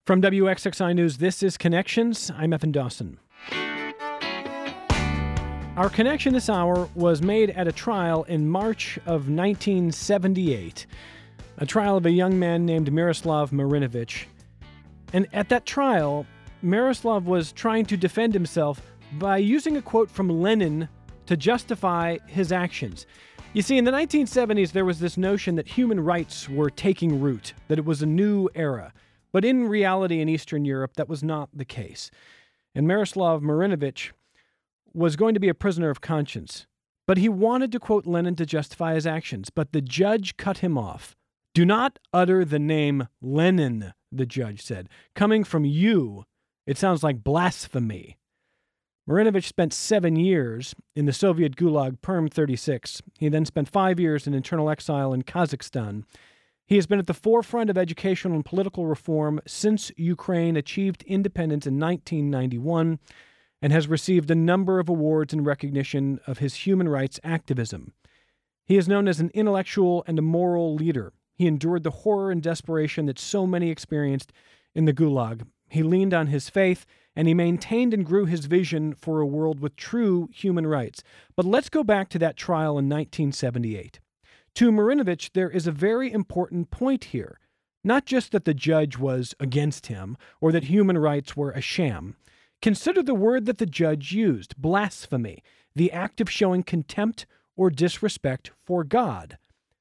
From WXXI News, this is Connections. I'm Evan Dawson. Our connection this hour was made at a trial in March of 1978, a trial of a young man named Miroslav Marinovich. And at that trial, Miroslav was trying to defend himself by using a quote from Lenin to justify his actions. You see, in the 1970s, there was this notion that human rights were taking root, that it was a new era. But in reality, in Eastern Europe, that was not the case. And Miroslav Marinovich was going to be a prisoner of conscience. But he wanted to quote Lenin to justify his actions. But the judge cut him off. "Do not utter the name Lenin," the judge said. "Coming from you, it sounds like blasphemy." Marinovich spent 7 years in the Soviet Gulag Perm 36. He then spent 5 years in internal exile in Kazakhstan. He has been at the forefront of educational and political reform since Ukraine achieved independence in 1991 and has received a number of awards in recognition of his human rights activism. He is known as an intellectual and a moral leader. He endured the horror and desperation that so many experienced in the Gulag. He leaned on his faith, and he maintained and grew his vision for a world with true human rights. But let's go back to that trial in 1978. To Marinovich, there is a very important point here. Not just that the judge was against him or that human rights were a sham. Consider the word that the judge used, blasphemy, the act of showing contempt or disrespect for God.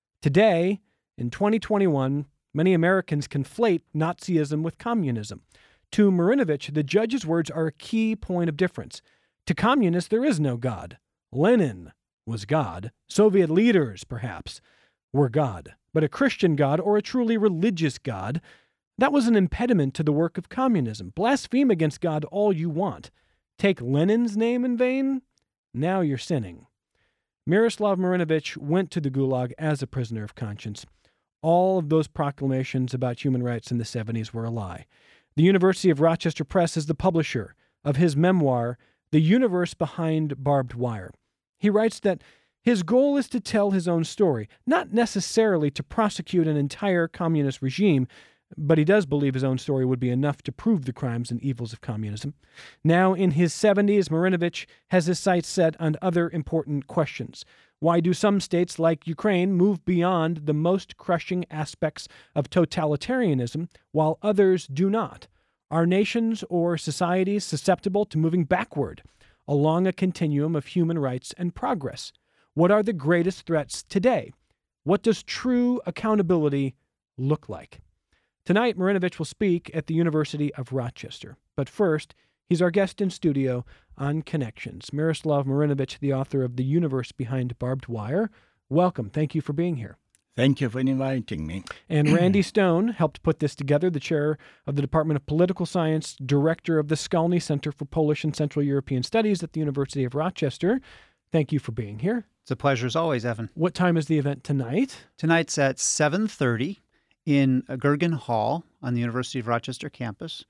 Today, in 2021, many Americans conflate Nazism with communism. To Marinovich, the judge's words are a key point of difference. To communists, there is no God. Lenin was God. Soviet leaders, perhaps, were God. But a Christian God or a truly religious God, that was an impediment to the work of communism. Blaspheme against God all you want. Take Lenin's name in vain? Now you're sinning. Miroslav Marinovich went to the Gulag as a prisoner of conscience. All of those proclamations about human rights in the 70s were a lie. The University of Rochester Press is the publisher of his memoir, The Universe Behind Barbed Wire. He writes that his goal is to tell his own story, not necessarily to prosecute an entire communist regime, but he does believe his own story would be enough to prove the crimes and evils of communism. Now, in his 70s, Marinovich has his sights set on other important questions. Why do some states like Ukraine move beyond the most crushing aspects of totalitarianism, while others do not? Are nations or societies susceptible to moving backward along a continuum of human rights and progress? What are the greatest threats today? What does true accountability look like? Tonight, Marinovich will speak at the University of Rochester. But first, he's our guest in studio on Connections. Miroslav Marinovich, the author of The Universe Behind Barbed Wire. Welcome. Thank you for being here. Thank you for inviting me. And Randy Stone helped put this together, the chair of the Department of Political Science, director of the Skolny Center for Polish and Central European Studies at the University of Rochester. Thank you for being here. It's a pleasure as always, Evan. What time is the event tonight? Tonight's at 7:30 in Gergen Hall on the University of Rochester campus.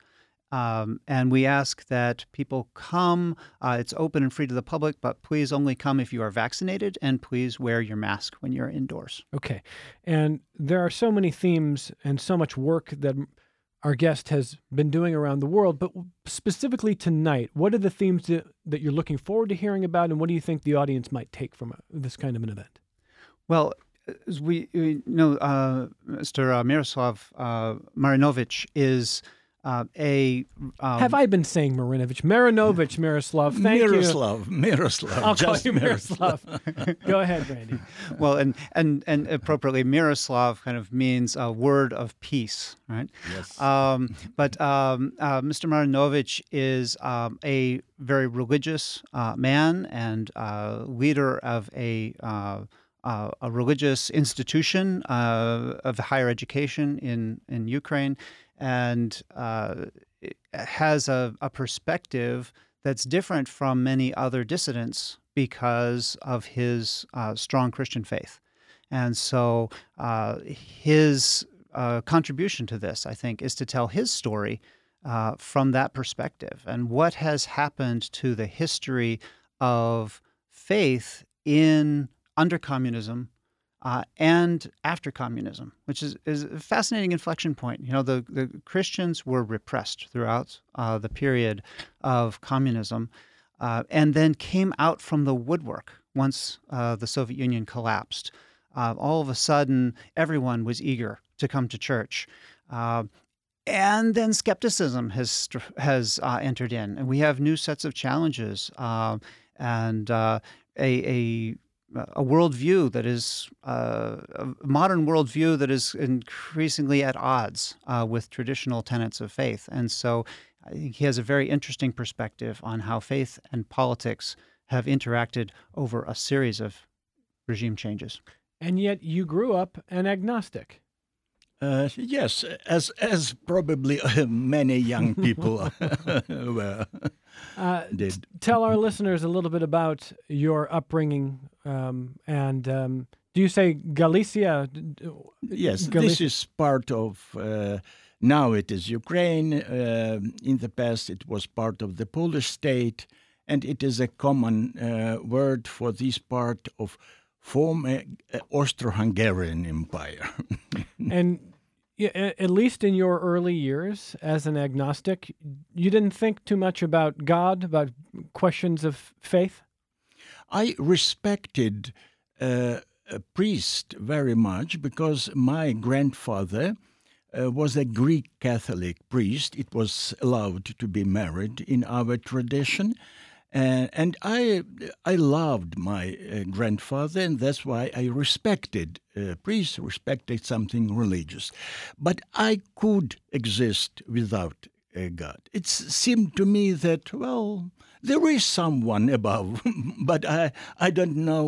And we ask that people come. It's open and free to the public, but please only come if you are vaccinated, and please wear your mask when you're indoors. Okay. And there are so many themes and so much work that our guest has been doing around the world, but specifically tonight, what are the themes that you're looking forward to hearing about, and what do you think the audience might take from this kind of an event? Well, as we know, Mr. Miroslav Marinovich is have I been saying Marinovich? Marinovich, Miroslav. Thank you. Miroslav. I'll call you Miroslav. Go ahead, Randy. Well, and appropriately, Miroslav kind of means a word of peace, right? Yes. But Mr. Marinovich is a very religious man and leader of a religious institution of higher education in Ukraine. And has a perspective that's different from many other dissidents because of his strong Christian faith. And so his contribution to this, I think, is to tell his story from that perspective and what has happened to the history of faith under communism and after communism, which is a fascinating inflection point. The Christians were repressed throughout the period of communism, and then came out from the woodwork once the Soviet Union collapsed. All of a sudden, everyone was eager to come to church. And then skepticism has entered in, and we have new sets of challenges, and a worldview that is a modern worldview that is increasingly at odds with traditional tenets of faith. And so I think he has a very interesting perspective on how faith and politics have interacted over a series of regime changes. And yet you grew up an agnostic. Yes, as probably many young people did. Tell our listeners a little bit about your upbringing, and do you say Galicia? Yes, Galicia? This is part of, now it is Ukraine. In the past it was part of the Polish state, and it is a common word for this part of former Austro-Hungarian Empire. And at least in your early years as an agnostic, you didn't think too much about God, about questions of faith? I respected a priest very much because my grandfather was a Greek Catholic priest. It was allowed to be married in our tradition. And I loved my grandfather, and that's why I respected priests, respected something religious. But I could exist without God. It seemed to me that, well, there is someone above, but I don't know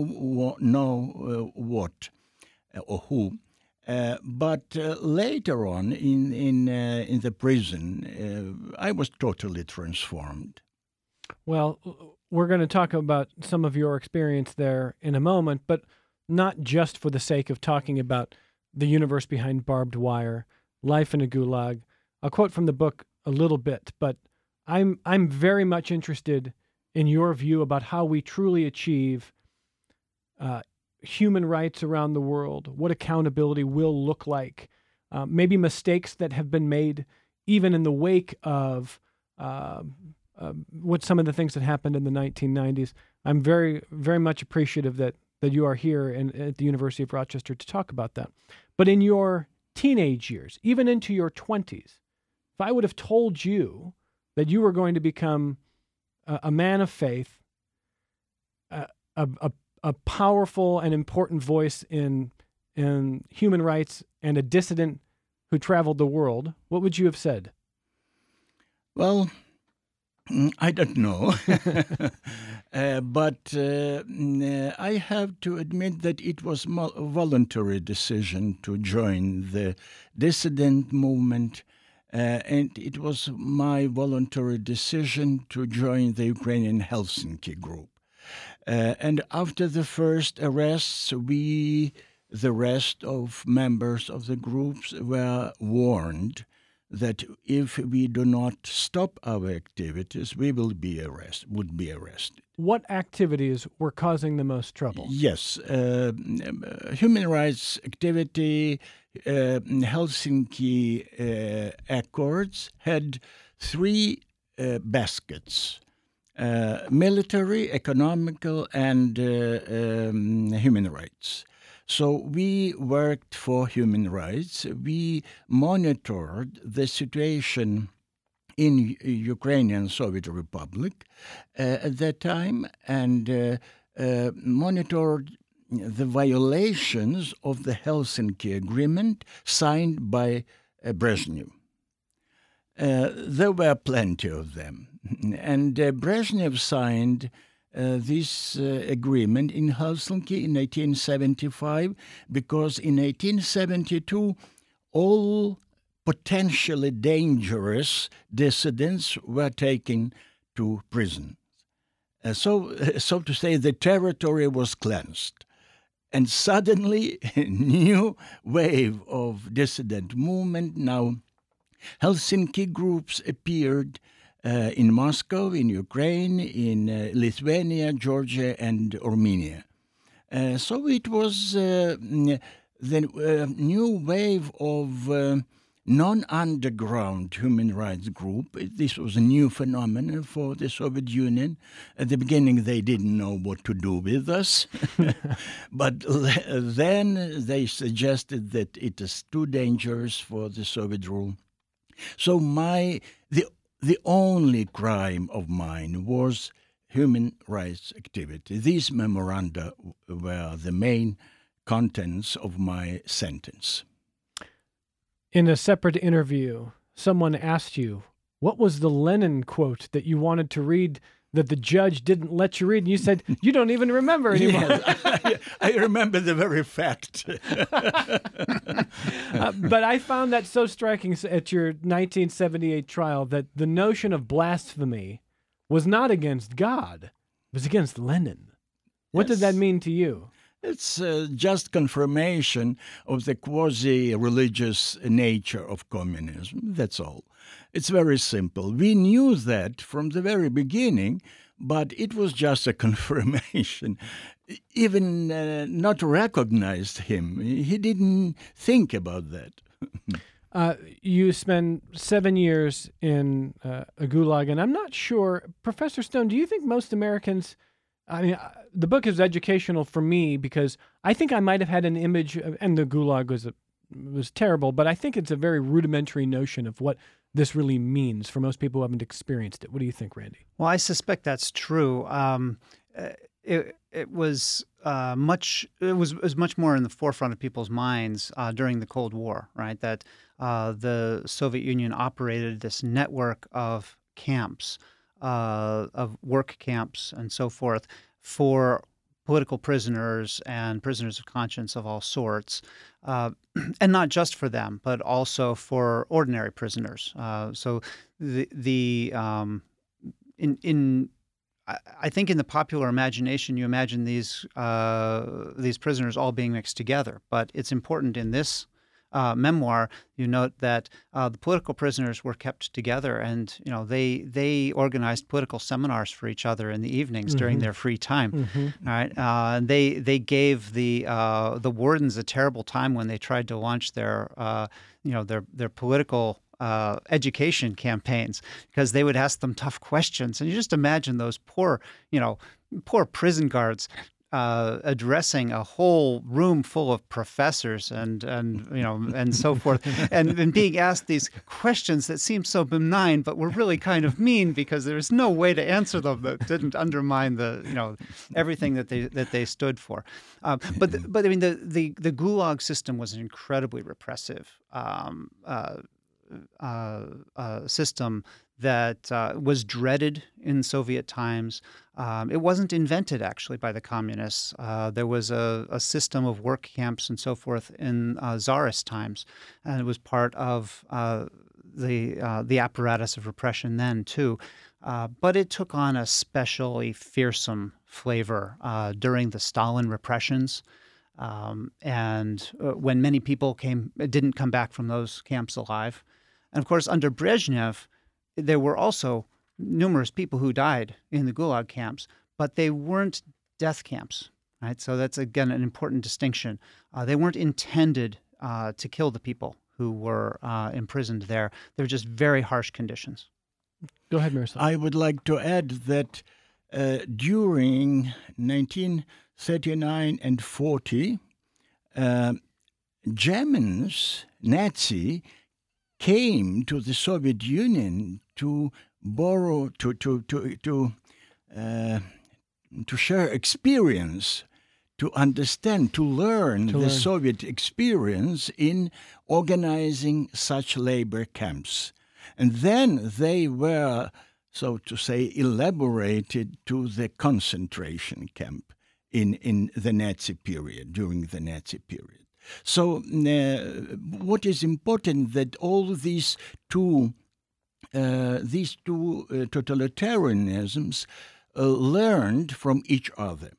what or who. But later on in the prison, I was totally transformed. Well, we're going to talk about some of your experience there in a moment, but not just for the sake of talking about the universe behind barbed wire, life in a gulag. I'll quote from the book a little bit, but I'm very much interested in your view about how we truly achieve human rights around the world, what accountability will look like, maybe mistakes that have been made even in the wake of what some of the things that happened in the 1990s. I'm very, very much appreciative that you are here at the University of Rochester to talk about that. But in your teenage years, even into your 20s, if I would have told you that you were going to become a man of faith, a powerful and important voice in human rights, and a dissident who traveled the world, what would you have said? Well, I don't know, but I have to admit that it was a voluntary decision to join the dissident movement, and it was my voluntary decision to join the Ukrainian Helsinki group. And after the first arrests, the rest of members of the groups were warned that if we do not stop our activities, we would be arrested. What activities were causing the most trouble? Yes, human rights activity. Helsinki Accords had three baskets: military, economical, and human rights. So we worked for human rights. We monitored the situation in Ukrainian Soviet Republic at that time and monitored the violations of the Helsinki Agreement signed by Brezhnev. There were plenty of them. And Brezhnev signed this agreement in Helsinki in 1875 because in 1872 all potentially dangerous dissidents were taken to prison. So to say, the territory was cleansed. And suddenly a new wave of dissident movement. Now Helsinki groups appeared in Moscow, in Ukraine, in Lithuania, Georgia, and Armenia. So it was the new wave of non-underground human rights group. This was a new phenomenon for the Soviet Union. At the beginning, they didn't know what to do with us. But then they suggested that it is too dangerous for the Soviet rule. So the only crime of mine was human rights activity. These memoranda were the main contents of my sentence. In a separate interview, someone asked you, what was the Lenin quote that you wanted to read that the judge didn't let you read? And you said, you don't even remember anymore. Yes, I remember the very fact. But I found that so striking at your 1978 trial that the notion of blasphemy was not against God, it was against Lenin. What did that mean to you? It's just confirmation of the quasi-religious nature of communism, that's all. It's very simple. We knew that from the very beginning, but it was just a confirmation. Even not recognized him. He didn't think about that. You spent 7 years in a gulag, and I'm not sure, Professor Stone, do you think most Americans... I mean, the book is educational for me because I think I might have had an image, and the Gulag was terrible, but I think it's a very rudimentary notion of what this really means for most people who haven't experienced it. What do you think, Randy? Well, I suspect that's true. It was much more in the forefront of people's minds during the Cold War, right? That the Soviet Union operated this network of camps. Of work camps and so forth for political prisoners and prisoners of conscience of all sorts, and not just for them, but also for ordinary prisoners. So I think in the popular imagination, you imagine these prisoners all being mixed together, but it's important in this memoir, you note that the political prisoners were kept together, and they organized political seminars for each other in the evenings during their free time. All right, and they gave the wardens a terrible time when they tried to launch their political education campaigns, because they would ask them tough questions, and you just imagine those poor prison guards addressing a whole room full of professors and so forth, and being asked these questions that seemed so benign but were really kind of mean, because there's no way to answer them that didn't undermine everything that they stood for. But I mean the Gulag system was an incredibly repressive system that was dreaded in Soviet times. It wasn't invented, actually, by the communists. There was a system of work camps and so forth in Tsarist times, and it was part of the apparatus of repression then, too. But it took on a especially fearsome flavor during the Stalin repressions, and when many people didn't come back from those camps alive. And, of course, under Brezhnev, there were also numerous people who died in the Gulag camps, but they weren't death camps, right? So that's, again, an important distinction. They weren't intended to kill the people who were imprisoned there. They were just very harsh conditions. Go ahead, Miroslav. I would like to add that during 1939 and 40, Germans, Nazi, came to the Soviet Union to borrow, to share experience, to understand, to learn the Soviet experience in organizing such labor camps. And then they were, so to say, elaborated to the concentration camp in the Nazi period, during the Nazi period. So what is important that all these two totalitarianisms learned from each other.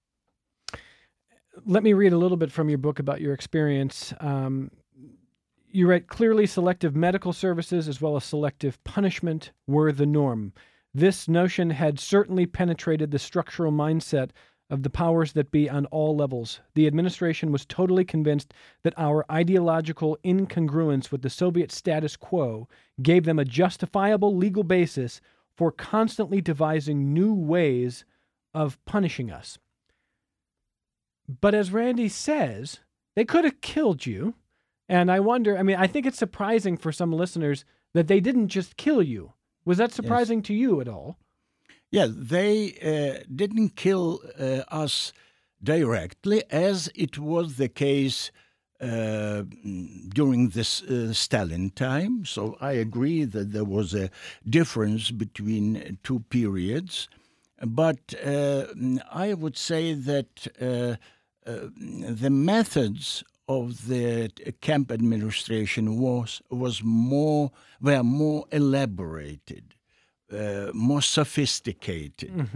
Let me read a little bit from your book about your experience. You write, clearly selective medical services as well as selective punishment were the norm. This notion had certainly penetrated the structural mindset of the powers that be on all levels. The administration was totally convinced that our ideological incongruence with the Soviet status quo gave them a justifiable legal basis for constantly devising new ways of punishing us. But as Randy says, they could have killed you. And I wonder, I think it's surprising for some listeners that they didn't just kill you. Was that surprising to you at all? Yeah, they didn't kill us directly, as it was the case during this Stalin time. So I agree that there was a difference between two periods. But I would say that the methods of the camp administration were more elaborated, more sophisticated,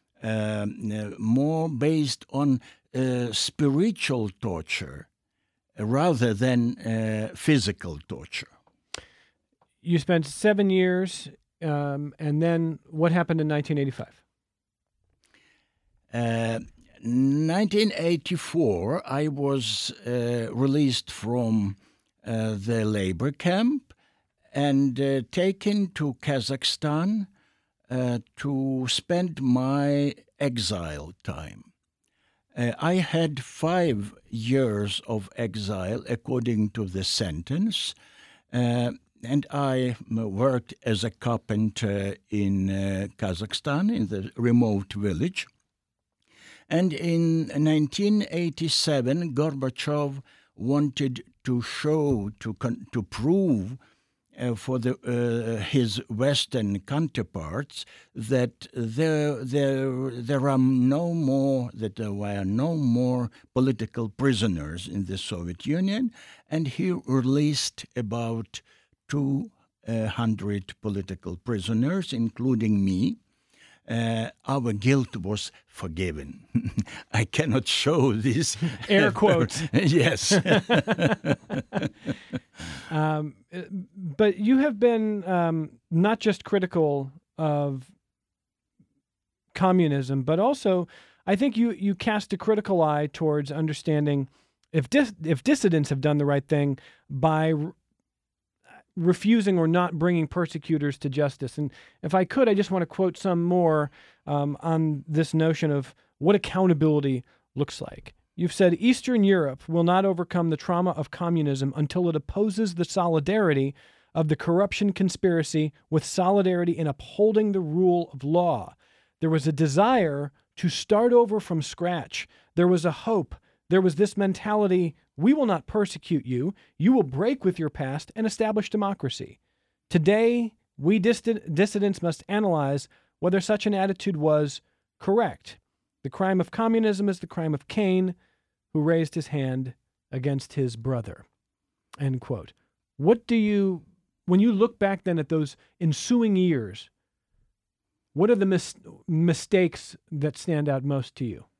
more based on spiritual torture rather than physical torture. You spent 7 years, and then what happened in 1985? 1984, I was released from the labor camp and taken to Kazakhstan to spend my exile time. I had 5 years of exile according to the sentence, and I worked as a carpenter in Kazakhstan, in the remote village. And in 1987, Gorbachev wanted to prove for his Western counterparts that there were no more political prisoners in the Soviet Union, and he released about 200 political prisoners, including me. Our guilt was forgiven. I cannot show this. Air quotes. Yes. But you have been not just critical of communism, but also I think you cast a critical eye towards understanding if dissidents have done the right thing by refusing or not bringing persecutors to justice. And if I could, I just want to quote some more on this notion of what accountability looks like. You've said, Eastern Europe will not overcome the trauma of communism until it opposes the solidarity of the corruption conspiracy with solidarity in upholding the rule of law. There was a desire to start over from scratch. There was a hope. There was this mentality, we will not persecute you. You will break with your past and establish democracy. Today, we dissidents must analyze whether such an attitude was correct. The crime of communism is the crime of Cain, who raised his hand against his brother. End quote. What do you, when you look back then at those ensuing years, what are the mistakes that stand out most to you?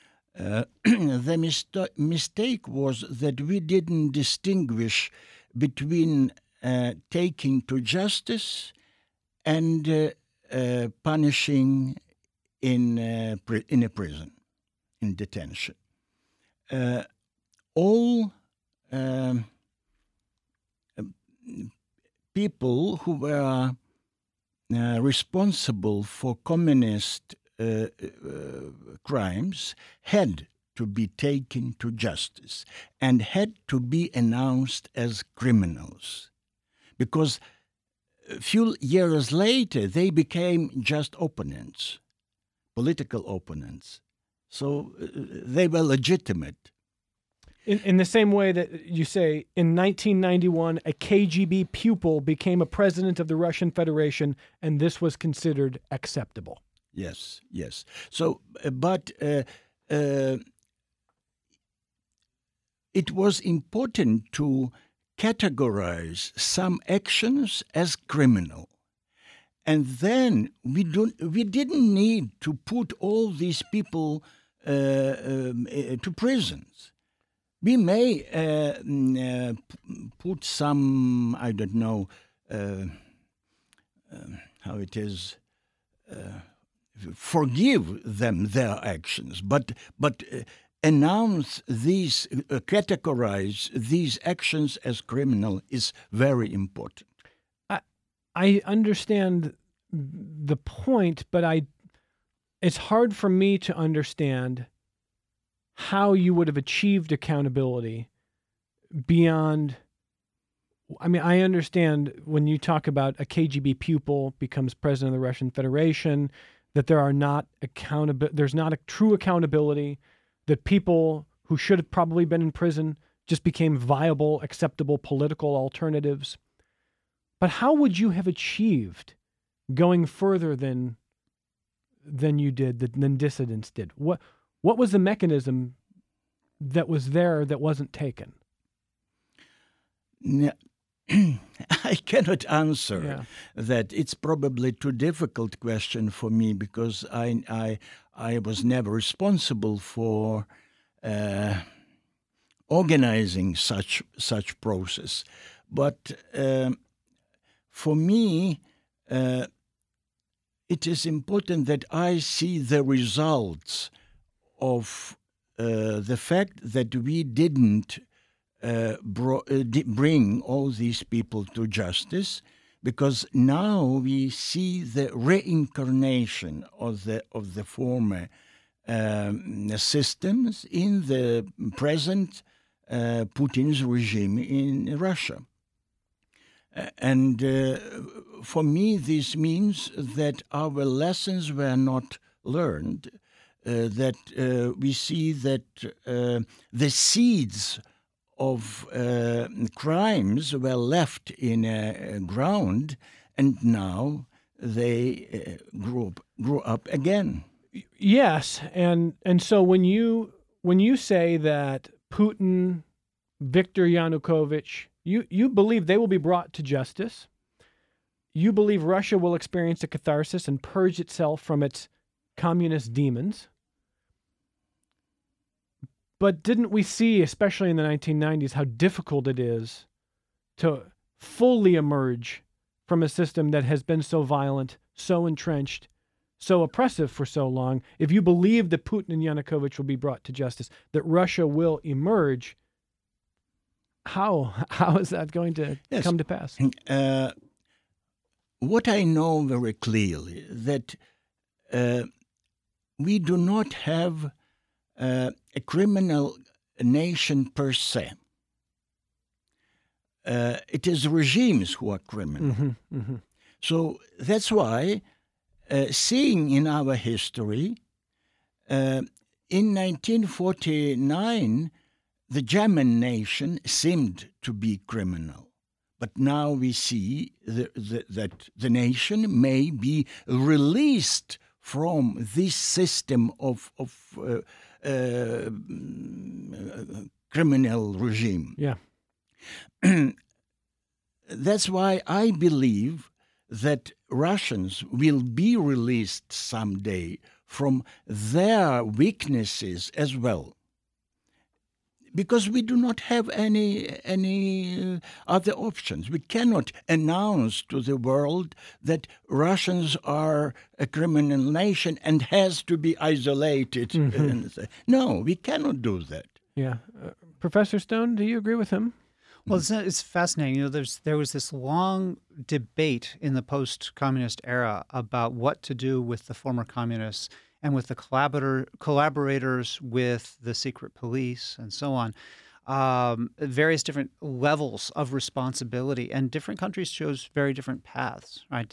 The mistake was that we didn't distinguish between taking to justice and punishing in a prison, in detention. All people who were responsible for communist crimes had to be taken to justice and had to be announced as criminals, because a few years later they became just opponents, political opponents. So they were legitimate. In the same way that you say, in 1991, a KGB pupil became a president of the Russian Federation, and this was considered acceptable. Yes, yes. So, but it was important to categorize some actions as criminal. And then we didn't need to put all these people to prisons. We may put some, I don't know how it is, forgive them their actions, but announce these, categorize these actions as criminal is very important. I understand the point, but it's hard for me to understand how you would have achieved accountability beyond. I mean, I understand when you talk about a KGB pupil becomes president of the Russian Federation, that there's not a true accountability, that people who should have probably been in prison just became viable, acceptable political alternatives. But how would you have achieved going further than you did, than dissidents did? What was the mechanism that was there that wasn't taken? I cannot answer that. It's probably too difficult question for me because I was never responsible for organizing such process. But for me, it is important that I see the results of the fact that we didn't bring all these people to justice, because now we see the reincarnation of the former systems in the present Putin's regime in Russia. And for me, this means that our lessons were not learned, that we see that the seeds of crimes were left in ground, and now they grew up again. Yes, and so when you say that Putin, Viktor Yanukovych, you believe they will be brought to justice. You believe Russia will experience a catharsis and purge itself from its communist demons. But didn't we see, especially in the 1990s, how difficult it is to fully emerge from a system that has been so violent, so entrenched, so oppressive for so long? If you believe that Putin and Yanukovych will be brought to justice, that Russia will emerge, how is that going to come to pass? What I know very clearly, that we do not have a criminal nation per se. It is regimes who are criminal. Mm-hmm, mm-hmm. So that's why, seeing in our history, in 1949, the German nation seemed to be criminal. But now we see that the nation may be released from this system of criminal regime. Yeah. That's why I believe that Russians will be released someday from their weaknesses as well. Because we do not have any other options. We cannot announce to the world that Russians are a criminal nation and has to be isolated. Mm-hmm. No, we cannot do that. Yeah. Professor Stone, do you agree with him? Well, it's fascinating. You know, there was this long debate in the post-communist era about what to do with the former communists and with the collaborators with the secret police and so on, various different levels of responsibility, and different countries chose very different paths. Right?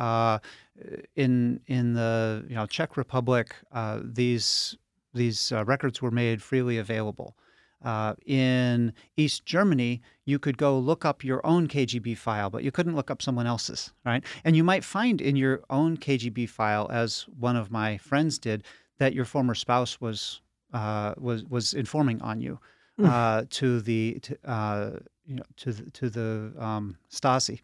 In the Czech Republic, these records were made freely available. In East Germany, you could go look up your own KGB file, but you couldn't look up someone else's, right? And you might find in your own KGB file, as one of my friends did, that your former spouse was informing on you to the Stasi.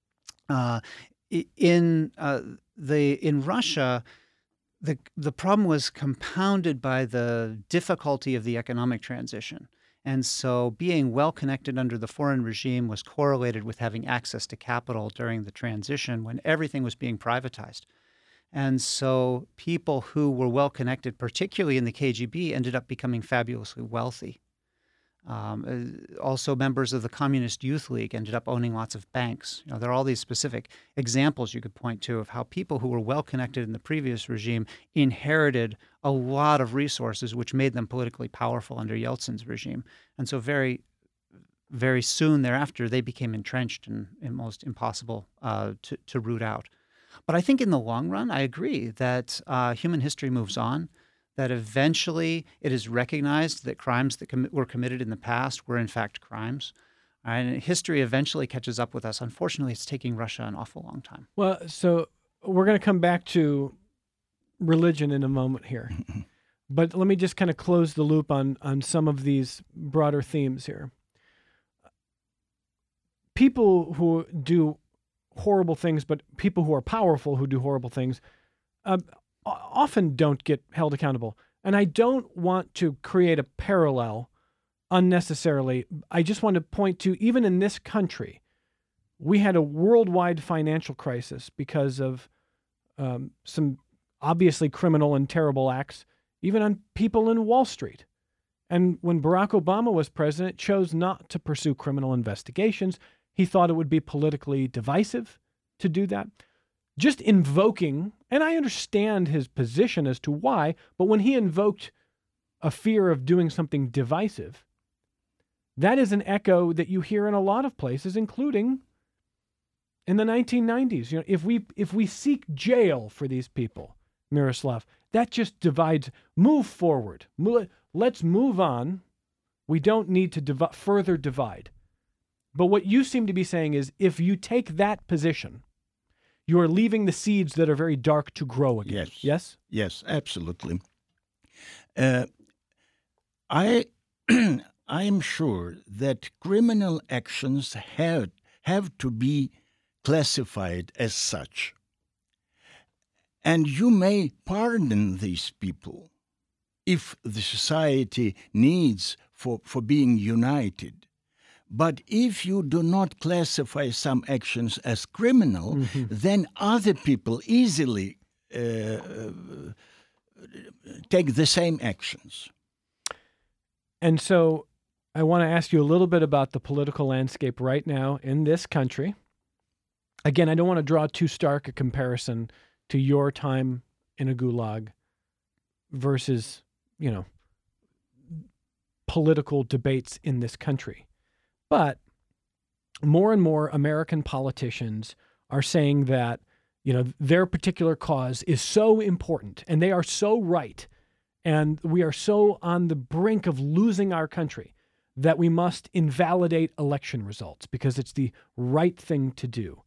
In Russia, the problem was compounded by the difficulty of the economic transition. And so being well-connected under the foreign regime was correlated with having access to capital during the transition when everything was being privatized. And so people who were well connected, particularly in the KGB, ended up becoming fabulously wealthy. Also, members of the Communist Youth League ended up owning lots of banks. There are all these specific examples you could point to of how people who were well connected in the previous regime inherited a lot of resources, which made them politically powerful under Yeltsin's regime. And so very, very soon thereafter, they became entrenched and almost impossible to root out. But I think in the long run, I agree that human history moves on, that eventually it is recognized that crimes that were committed in the past were in fact crimes. And history eventually catches up with us. Unfortunately, it's taking Russia an awful long time. Well, so we're going to come back to religion in a moment here. But let me just kind of close the loop on some of these broader themes here. People who do horrible things, but people who are powerful who do horrible things, often don't get held accountable. And I don't want to create a parallel unnecessarily. I just want to point to, even in this country, we had a worldwide financial crisis because of some obviously criminal and terrible acts, even on people in Wall Street. And when Barack Obama was president, chose not to pursue criminal investigations. He thought it would be politically divisive to do that. Just invoking, and I understand his position as to why, but when he invoked a fear of doing something divisive, that is an echo that you hear in a lot of places, including in the 1990s. If we seek jail for these people, Miroslav, that just divides. Move forward. Let's move on. We don't need to further divide. But what you seem to be saying is, if you take that position, you are leaving the seeds that are very dark to grow again. Yes. Yes? Yes, absolutely. I am sure that criminal actions have to be classified as such. And you may pardon these people if the society needs for being united. But if you do not classify some actions as criminal, then other people easily take the same actions. And so I want to ask you a little bit about the political landscape right now in this country. Again, I don't want to draw too stark a comparison to your time in a gulag versus, political debates in this country. But more and more American politicians are saying that, their particular cause is so important and they are so right, and we are so on the brink of losing our country that we must invalidate election results because it's the right thing to do.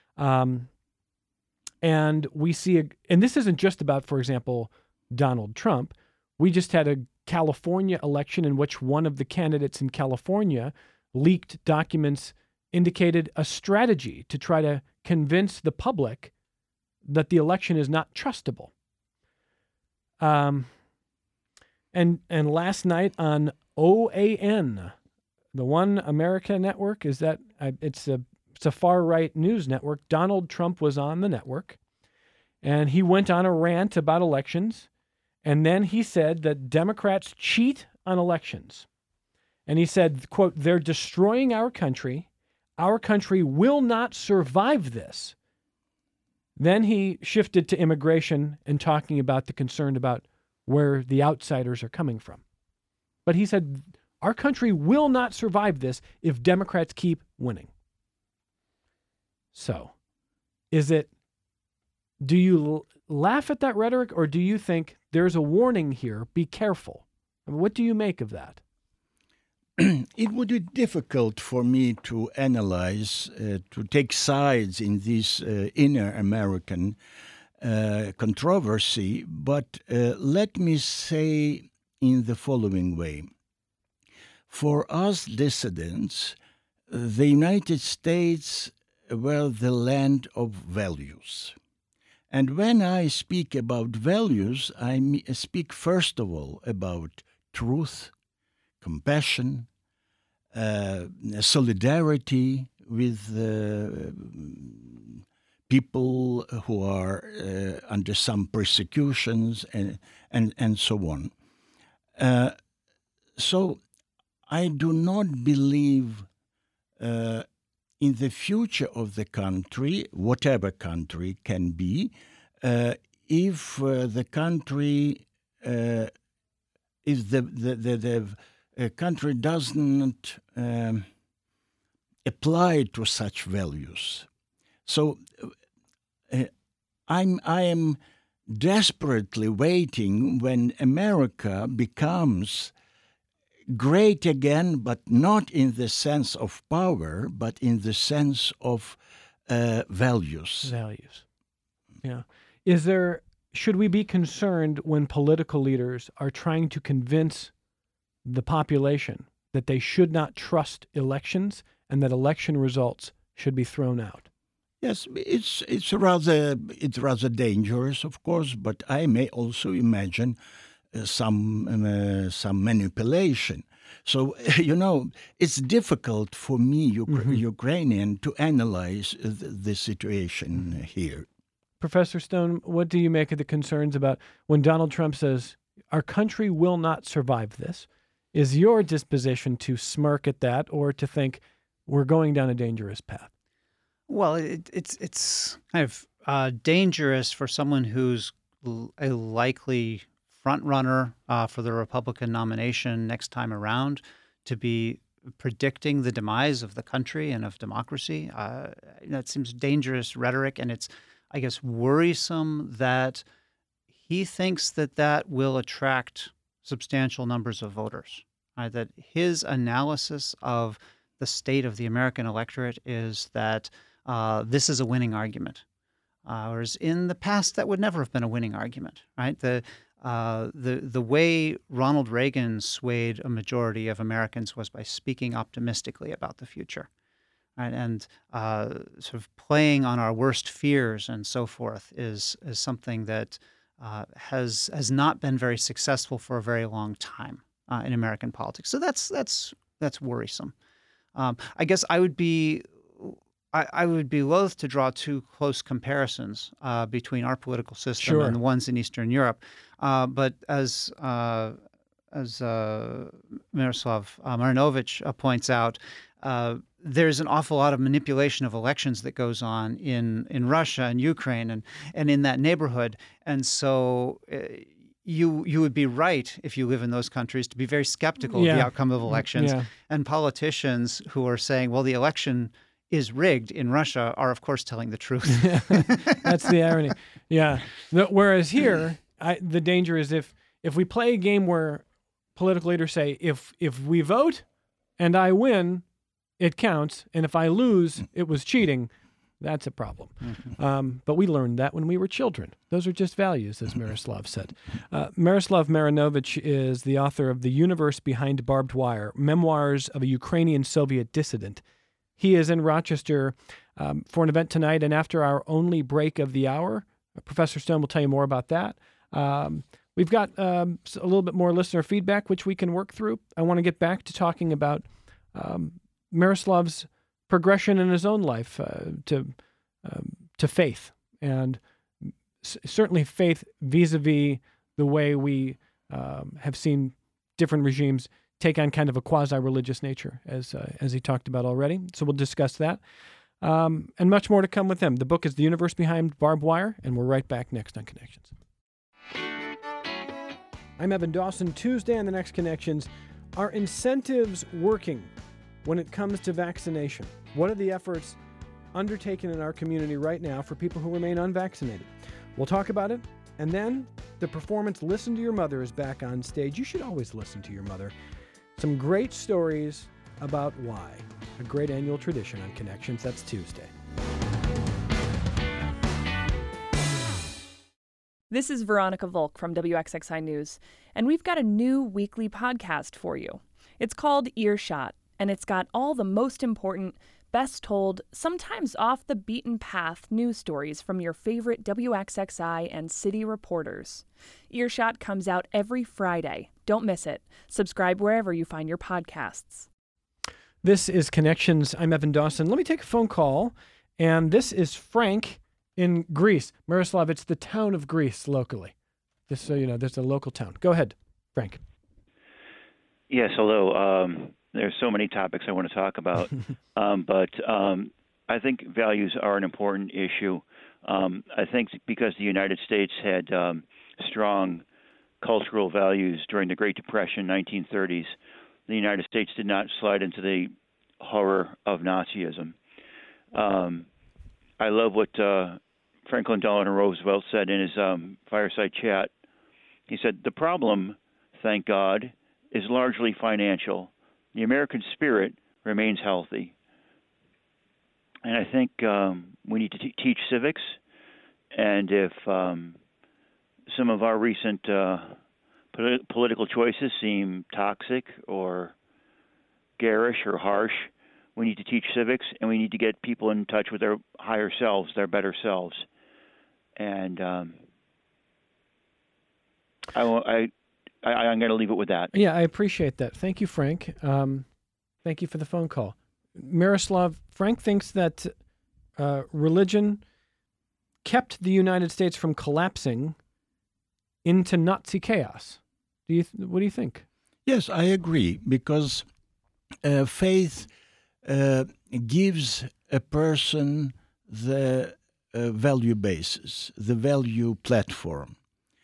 And we see, and this isn't just about, for example, Donald Trump. We just had a California election in which one of the candidates in California leaked documents indicated a strategy to try to convince the public that the election is not trustable. And last night on OAN, the One America Network, it's a far-right news network. Donald Trump was on the network, and he went on a rant about elections, and then he said that Democrats cheat on elections. And he said, quote, "They're destroying our country. Our country will not survive this." Then he shifted to immigration and talking about the concern about where the outsiders are coming from. But he said, our country will not survive this if Democrats keep winning. So, do you laugh at that rhetoric, or do you think there's a warning here? Be careful. I mean, what do you make of that? It would be difficult for me to analyze, to take sides in this inner American controversy, but let me say in the following way. For us dissidents, the United States were the land of values. And when I speak about values, I speak first of all about truth, compassion, solidarity with people who are under some persecutions and so on. So I do not believe in the future of the country, whatever country can be, if the country, if the country doesn't apply to such values. So I am desperately waiting when America becomes great again, but not in the sense of power, but in the sense of values. Values. Yeah. Should we be concerned when political leaders are trying to convince the population that they should not trust elections and that election results should be thrown out? Yes, it's rather dangerous, of course, but I may also imagine some manipulation. So, it's difficult for me, Ukrainian, to analyze the situation here. Professor Stone, what do you make of the concerns about when Donald Trump says, our country will not survive this? Is your disposition to smirk at that or to think we're going down a dangerous path? Well, it's kind of dangerous for someone who's a likely front runner for the Republican nomination next time around to be predicting the demise of the country and of democracy. That seems dangerous rhetoric, and it's, I guess, worrisome that he thinks that will attract substantial numbers of voters. That his analysis of the state of the American electorate is that this is a winning argument, whereas in the past that would never have been a winning argument, right? The way Ronald Reagan swayed a majority of Americans was by speaking optimistically about the future, right? And sort of playing on our worst fears and so forth is something that has not been very successful for a very long time in American politics. So that's worrisome. I guess I would be loath to draw too close comparisons between our political system and the ones in Eastern Europe. But as Miroslav Marinovich points out, there's an awful lot of manipulation of elections that goes on in Russia and Ukraine and in that neighborhood. And so you would be right, if you live in those countries, to be very skeptical of the outcome of elections. Yeah. And politicians who are saying, well, the election is rigged in Russia are, of course, telling the truth. That's the irony. Yeah. Whereas here, the danger is if we play a game where political leaders say, if we vote and I win, it counts, and if I lose, it was cheating, that's a problem. But we learned that when we were children. Those are just values, as Miroslav said. Miroslav Marinovich is the author of The Universe Behind Barbed Wire, Memoirs of a Ukrainian Soviet Dissident. He is in Rochester for an event tonight, and after our only break of the hour, Professor Stone will tell you more about that. We've got a little bit more listener feedback, which we can work through. I want to get back to talking about Miroslav's progression in his own life to faith, and certainly faith vis-a-vis the way we have seen different regimes take on kind of a quasi-religious nature, as he talked about already. So we'll discuss that. And much more to come with him. The book is The Universe Behind Barbed Wire, and we're right back next on Connections. I'm Evan Dawson. Tuesday on The Next Connections. Are incentives working when it comes to vaccination? What are the efforts undertaken in our community right now for people who remain unvaccinated? We'll talk about it. And then the performance Listen to Your Mother is back on stage. You should always listen to your mother. Some great stories about why. A great annual tradition on Connections. That's Tuesday. This is Veronica Volk from WXXI News, and we've got a new weekly podcast for you. It's called Earshot, and it's got all the most important, best told, sometimes off the beaten path news stories from your favorite WXXI and city reporters. Earshot comes out every Friday. Don't miss it. Subscribe wherever you find your podcasts. This is Connections. I'm Evan Dawson. Let me take a phone call. And this is Frank in Greece. Miroslav, it's the town of Greece locally. Just so you know, there's a local town. Go ahead, Frank. Yes, hello. There's so many topics I want to talk about, but I think values are an important issue. I think because the United States had strong cultural values during the Great Depression, 1930s, the United States did not slide into the horror of Nazism. I love what Franklin Delano Roosevelt said in his fireside chat. He said, "The problem, thank God, is largely financial. The American spirit remains healthy." And I think we need to teach civics. And if some of our recent political choices seem toxic or garish or harsh, we need to teach civics, and we need to get people in touch with their higher selves, their better selves. And I'm going to leave it with that. Yeah, I appreciate that. Thank you, Frank. Thank you for the phone call. Miroslav, Frank thinks that religion kept the United States from collapsing into Nazi chaos. What do you think? Yes, I agree, because faith gives a person the value basis, the value platform.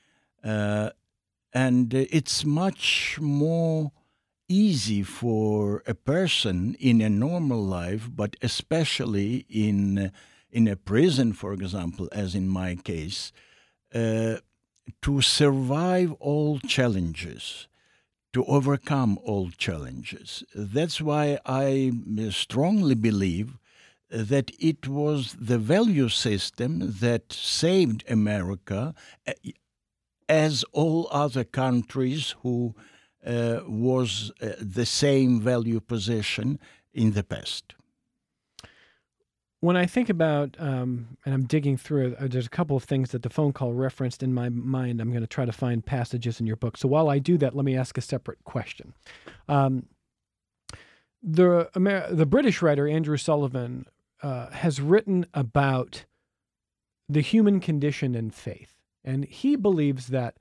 And it's much more easy for a person in a normal life, but especially in a prison, for example, as in my case, to survive all challenges, to overcome all challenges. That's why I strongly believe that it was the value system that saved America, as all other countries who was the same value position in the past. When I think about, and I'm digging through, there's a couple of things that the phone call referenced in my mind. I'm going to try to find passages in your book. So while I do that, let me ask a separate question. The British writer Andrew Sullivan has written about the human condition and faith. And he believes that,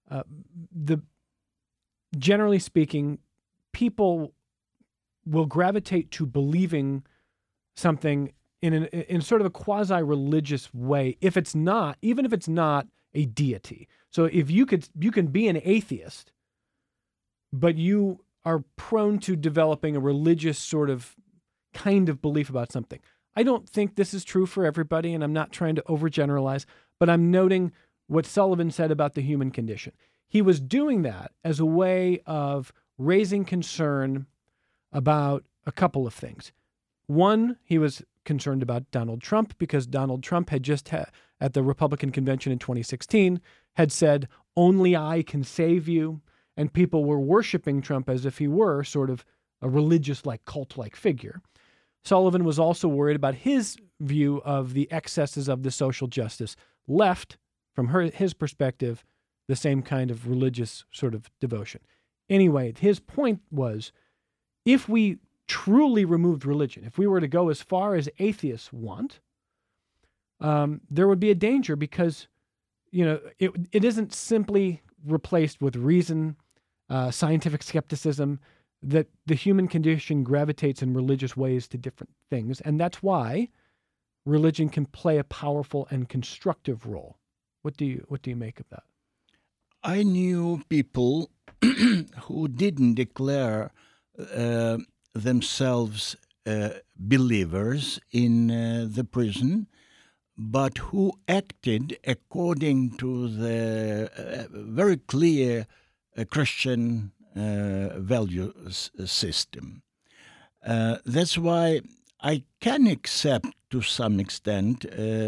generally speaking, people will gravitate to believing something in sort of a quasi-religious way, even if it's not a deity. So if you can be an atheist, but you are prone to developing a religious sort of kind of belief about something. I don't think this is true for everybody, and I'm not trying to overgeneralize, but I'm noting what Sullivan said about the human condition. He was doing that as a way of raising concern about a couple of things. One, he was concerned about Donald Trump because Donald Trump had just at the Republican convention in 2016 had said, "Only I can save you." And people were worshiping Trump as if he were sort of a religious, like cult-like figure. Sullivan was also worried about his view of the excesses of the social justice left, from his perspective, the same kind of religious sort of devotion. Anyway, his point was, if we truly removed religion, if we were to go as far as atheists want, there would be a danger because, it isn't simply replaced with reason, scientific skepticism, that the human condition gravitates in religious ways to different things. And that's why religion can play a powerful and constructive role. What do you make of that? I knew people who didn't declare themselves believers in the prison, but who acted according to the very clear Christian value system. That's why I can accept, to some extent,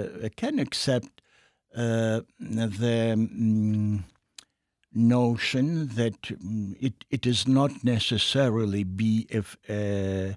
the notion that it is not necessarily be a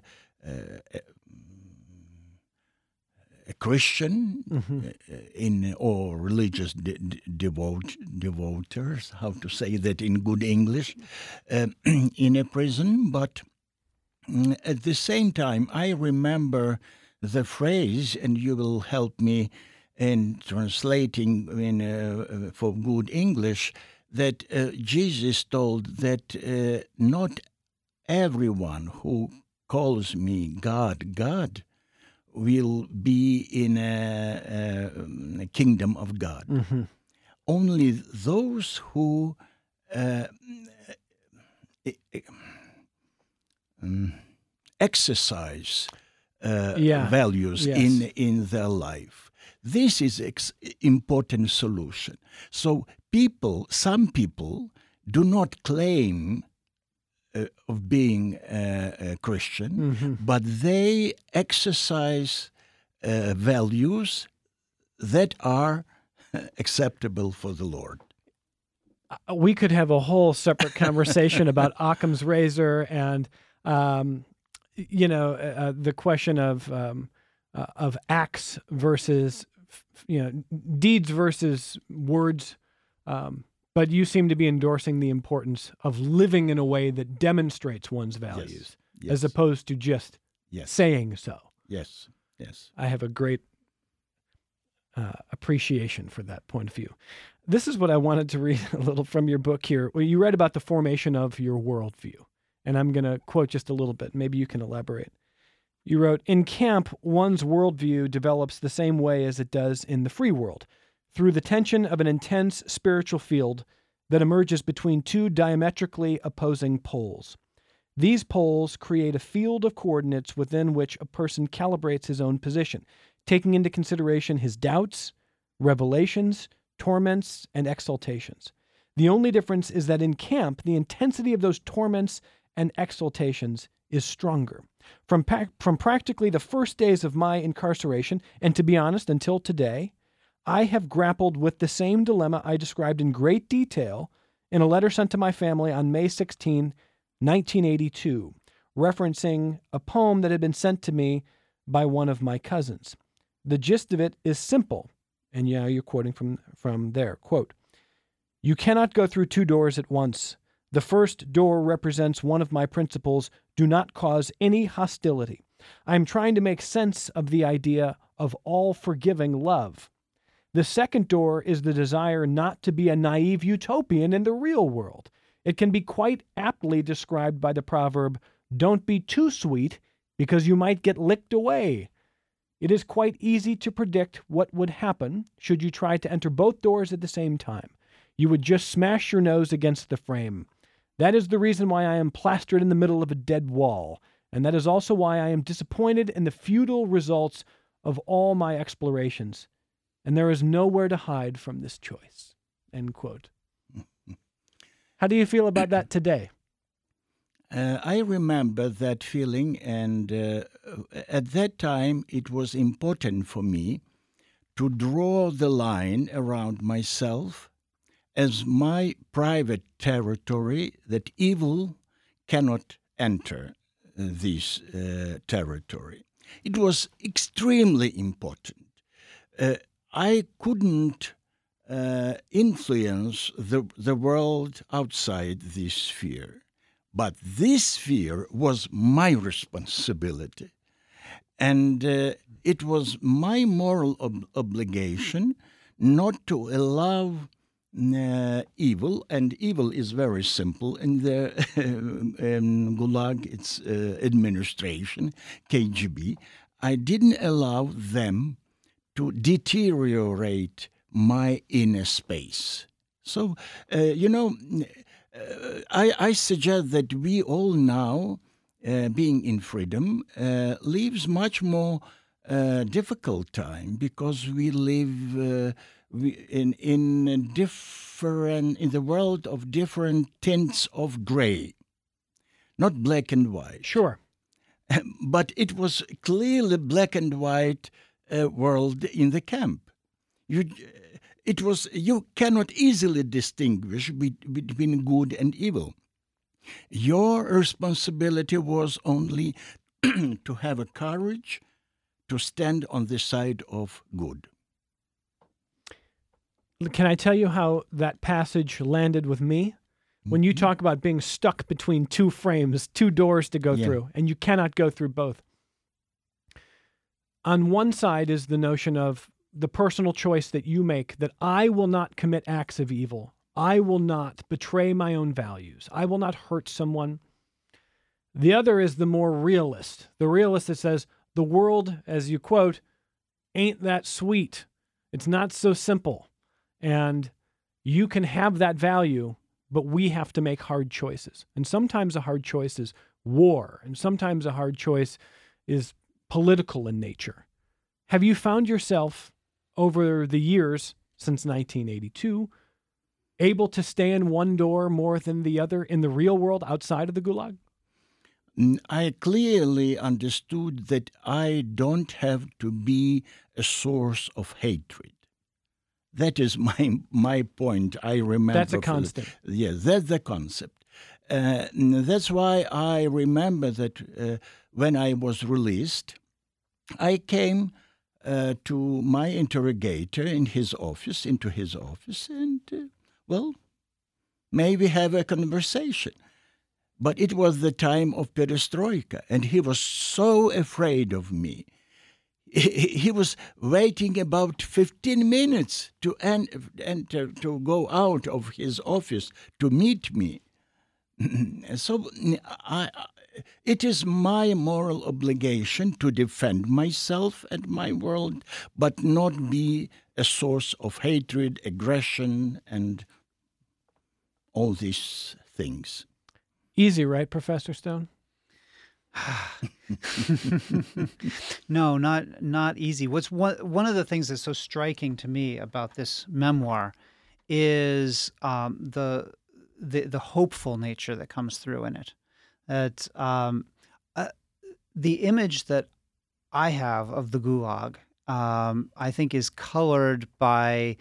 Christian or religious devoters, how to say that in good English, in a prison. But at the same time, I remember the phrase, and you will help me in translating for good English, that Jesus told that not everyone who calls me God, God, will be in a kingdom of God. Mm-hmm. Only those who exercise values in their life. This is important solution. So some people do not claim of being a Christian, but they exercise values that are acceptable for the Lord. We could have a whole separate conversation about Occam's razor and, the question of acts versus, deeds versus words. But you seem to be endorsing the importance of living in a way that demonstrates one's values, as opposed to just saying so. Yes. I have a great appreciation for that point of view. This is what I wanted to read a little from your book here. Well, you read about the formation of your worldview, and I'm going to quote just a little bit. Maybe you can elaborate. You wrote, "In camp, one's worldview develops the same way as it does in the free world, through the tension of an intense spiritual field that emerges between two diametrically opposing poles. These poles create a field of coordinates within which a person calibrates his own position, taking into consideration his doubts, revelations, torments, and exaltations. The only difference is that in camp, the intensity of those torments and exaltations is stronger. From practically the first days of my incarceration, and to be honest, until today, I have grappled with the same dilemma I described in great detail in a letter sent to my family on May 16, 1982, referencing a poem that had been sent to me by one of my cousins. The gist of it is simple, and you're quoting from there, quote, "You cannot go through two doors at once. The first door represents one of my principles, do not cause any hostility. I am trying to make sense of the idea of all-forgiving love. The second door is the desire not to be a naive utopian in the real world. It can be quite aptly described by the proverb, 'Don't be too sweet, because you might get licked away.' It is quite easy to predict what would happen should you try to enter both doors at the same time. You would just smash your nose against the frame. That is the reason why I am plastered in the middle of a dead wall, and that is also why I am disappointed in the futile results of all my explorations. And there is nowhere to hide from this choice." End quote. How do you feel about that today? I remember that feeling, and at that time it was important for me to draw the line around myself as my private territory, that evil cannot enter this territory. It was extremely important. I couldn't influence the world outside this sphere, but this sphere was my responsibility. And it was my moral obligation not to allow evil, and evil is very simple. In the Gulag, it's administration, KGB. I didn't allow them to deteriorate my inner space. So, I suggest that we all now, being in freedom, lives much more difficult time, because we live in the world of different tints of gray, not black and white. Sure. But it was clearly black and white world in the camp. You cannot easily distinguish between good and evil. Your responsibility was only to have a courage to stand on the side of good. Can I tell you how that passage landed with me? When you talk about being stuck between two frames, two doors to go through, and you cannot go through both. On one side is the notion of the personal choice that you make that I will not commit acts of evil. I will not betray my own values. I will not hurt someone. The other is the more realist, the realist that says the world, as you quote, ain't that sweet. It's not so simple. And you can have that value, but we have to make hard choices. And sometimes a hard choice is war, and sometimes a hard choice is political in nature. Have you found yourself over the years since 1982 able to stay in one door more than the other in the real world outside of the Gulag? I clearly understood that I don't have to be a source of hatred. That is my point. I remember. That's a constant. Yes, that's the concept. That's why I remember that when I was released, I came to my interrogator into his office, and, maybe have a conversation. But it was the time of perestroika, and he was so afraid of me. He was waiting about 15 minutes to enter, to go out of his office to meet me. So it is my moral obligation to defend myself and my world, but not be a source of hatred, aggression, and all these things. Easy, right, Professor Stone? No, not easy. What's one of the things that's so striking to me about this memoir is the hopeful nature that comes through in it. That the image that I have of the Gulag, I think, is colored by,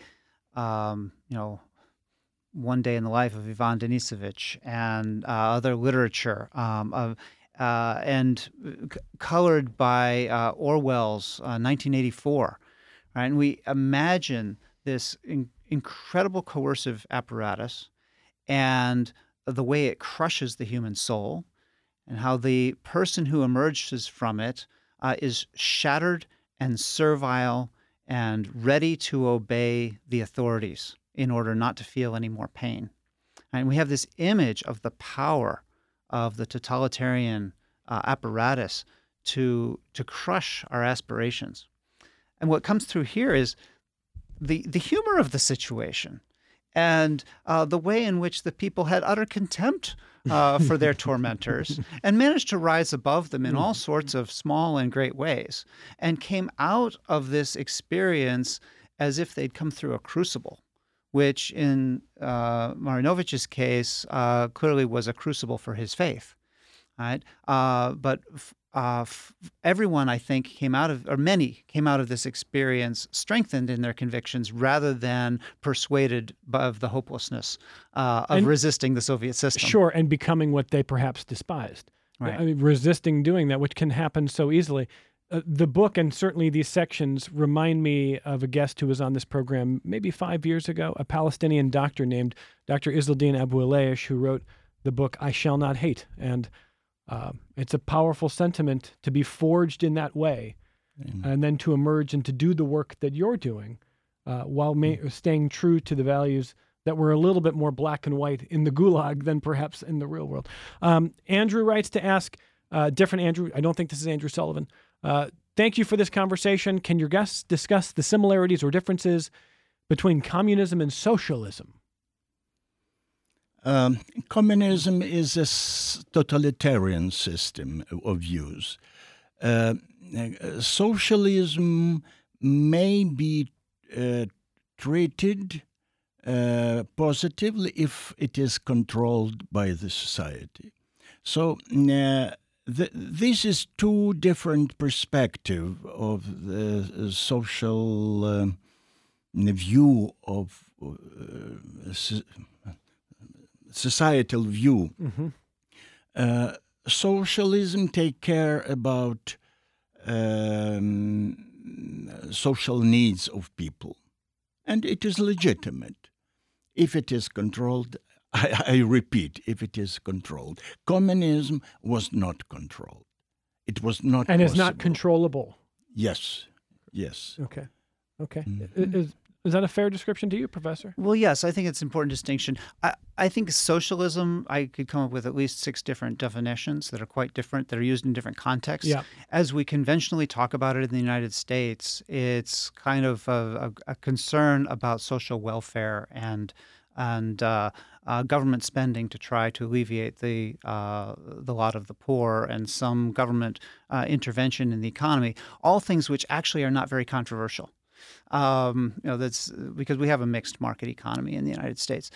One Day in the Life of Ivan Denisovich and other literature, and colored by Orwell's 1984. Right? And we imagine this incredible coercive apparatus and the way it crushes the human soul, and how the person who emerges from it is shattered and servile and ready to obey the authorities in order not to feel any more pain. And we have this image of the power of the totalitarian apparatus to crush our aspirations. And what comes through here is the humor of the situation and the way in which the people had utter contempt for their tormentors and managed to rise above them in all sorts of small and great ways, and came out of this experience as if they'd come through a crucible, which in Marinovich's case clearly was a crucible for his faith. Right? But everyone, I think, many came out of this experience strengthened in their convictions rather than persuaded of the hopelessness of resisting the Soviet system. Sure, and becoming what they perhaps despised. Right. I mean, resisting doing that, which can happen so easily. The book and certainly these sections remind me of a guest who was on this program maybe 5 years ago, a Palestinian doctor named Dr. Izzaldin Abu Eleish, who wrote the book I Shall Not Hate. And it's a powerful sentiment to be forged in that way, and then to emerge and to do the work that you're doing while staying true to the values that were a little bit more black and white in the Gulag than perhaps in the real world. Andrew writes to ask, different Andrew, I don't think this is Andrew Sullivan, thank you for this conversation. Can your guests discuss the similarities or differences between communism and socialism? Communism is a totalitarian system of views. Socialism may be treated positively if it is controlled by the society. So this is two different perspectives of the social view of societal view. Mm-hmm. Socialism take care about social needs of people, and it is legitimate if it is controlled. I repeat, if it is controlled. Communism was not controlled. It was not and possible. is not controllable. Yes. Okay. Okay. Is that a fair description to you, Professor? Well, yes, I think it's an important distinction. I think socialism, I could come up with at least 6 different definitions that are quite different, that are used in different contexts. Yeah. As we conventionally talk about it in the United States, it's kind of a concern about social welfare and government spending to try to alleviate the lot of the poor, and some government intervention in the economy, all things which actually are not very controversial. That's because we have a mixed market economy in the United States.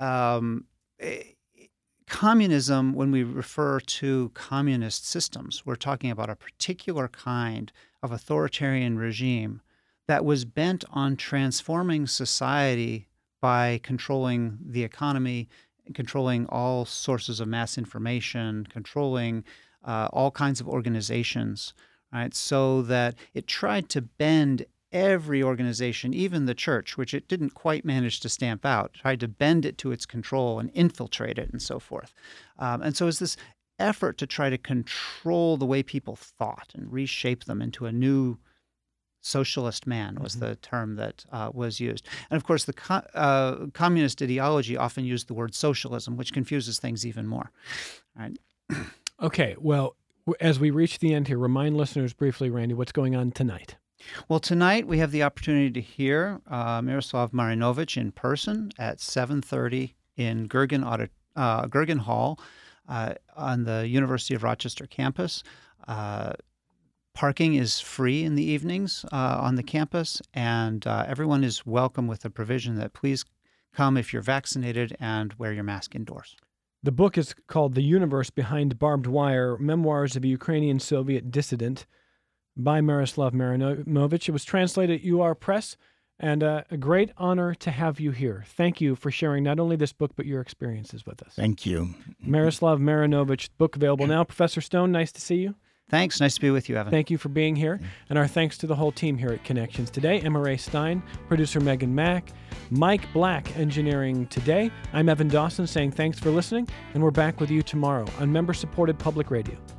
Communism, when we refer to communist systems, we're talking about a particular kind of authoritarian regime that was bent on transforming society by controlling the economy, controlling all sources of mass information, controlling all kinds of organizations, right? So that it tried to bend every organization, even the church, which it didn't quite manage to stamp out, tried to bend it to its control and infiltrate it and so forth. And so it's this effort to try to control the way people thought and reshape them into a new socialist man was the term that was used. And of course, the communist ideology often used the word socialism, which confuses things even more. All right. Okay, well, as we reach the end here, remind listeners briefly, Randy, what's going on tonight. Well, tonight we have the opportunity to hear Miroslav Marinovich in person at 7:30 in Gergen Hall on the University of Rochester campus. Parking is free in the evenings on the campus, and everyone is welcome with the provision that please come if you're vaccinated and wear your mask indoors. The book is called The Universe Behind Barbed Wire, Memoirs of a Ukrainian Soviet Dissident by Miroslav Marinovich. It was translated at UR Press, and a great honor to have you here. Thank you for sharing not only this book, but your experiences with us. Thank you. Miroslav Marinovich, book available now. Professor Stone, nice to see you. Thanks. Nice to be with you, Evan. Thank you for being here. And our thanks to the whole team here at Connections today. Emma Ray Stein, producer Megan Mack, Mike Black, engineering today. I'm Evan Dawson saying thanks for listening, and we're back with you tomorrow on member-supported public radio.